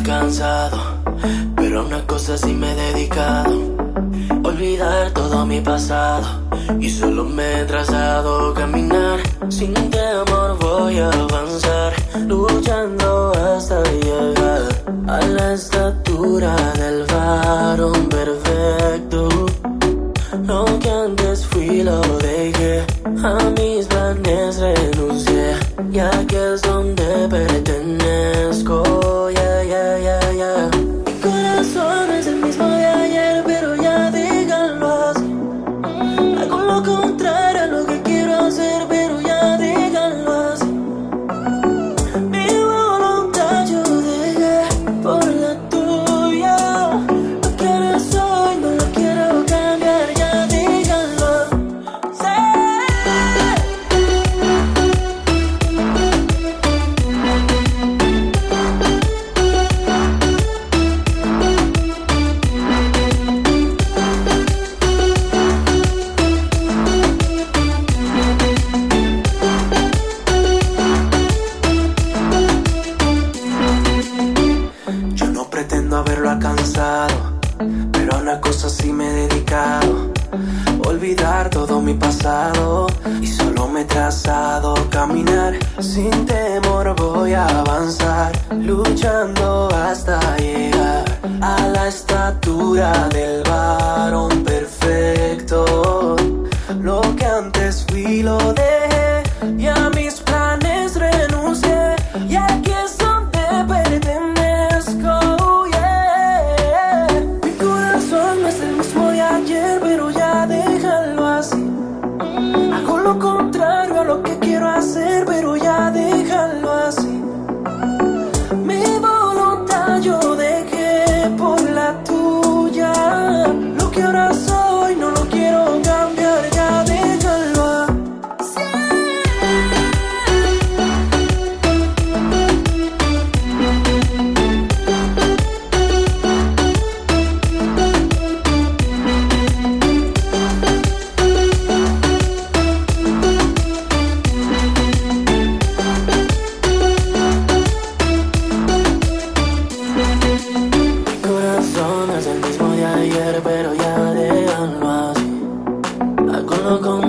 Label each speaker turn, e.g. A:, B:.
A: alcanzado, pero a una cosa sí me he dedicado: olvidar todo mi pasado. Y solo me he trazado caminar. Sin temor voy a avanzar, luchando hasta llegar a la estatura del varón perfecto. Lo que antes fui lo dejé, a mis planes renuncié, y aquí es donde pertenezco. Yeah, yeah, yeah, yeah. Mi corazón es el mismo de ayer, pero ya díganlo así. Hago lo contrario a lo que quiero hacer, pero ya díganlo así. Mi voluntad yo dejé por la tuya. Lo que ahora soy no lo quiero cambiar, ya díganlo. Sí. Yo no pretendo haberlo alcanzado, pero a una cosa sí me he dedicado: olvidar todo mi pasado. Y solo me he trazado caminar. Sin temor voy a avanzar, luchando hasta llegar a la estatura del varón perfecto. Lo que antes fui lo dejé, y a mis planes renuncié, y aquí es donde pertenezco. Yeah. Mi corazón no es el mismo de ayer, pero ya déjalo así. Hago lo contrario a lo que quiero hacer, pero ya déjalo así. Mi voluntad yo dejé por la tuya. Lo que ahora soy no lo quiero cambiar, ya déjalo así. Mi corazón es el mismo de ayer, pero ya déjalo así. Hago lo contrario